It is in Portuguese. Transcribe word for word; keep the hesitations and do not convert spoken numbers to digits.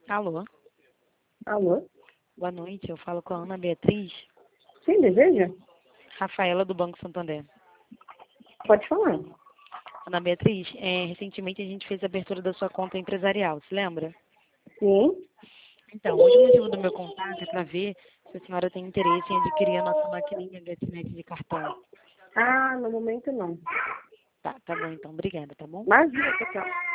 Alô, Alô? boa noite. Eu falo com a Ana Beatriz. Quem deseja? Rafaela, do Banco Santander. Pode falar. Ana Beatriz, é, recentemente a gente fez a abertura da sua conta empresarial, se lembra? Sim. Então, hoje o motivo do meu contato é para ver se a senhora tem interesse em adquirir a nossa maquininha GetNet de cartão. Ah, no momento não. Tá, tá bom então. Obrigada, tá bom? Imagina, pessoal.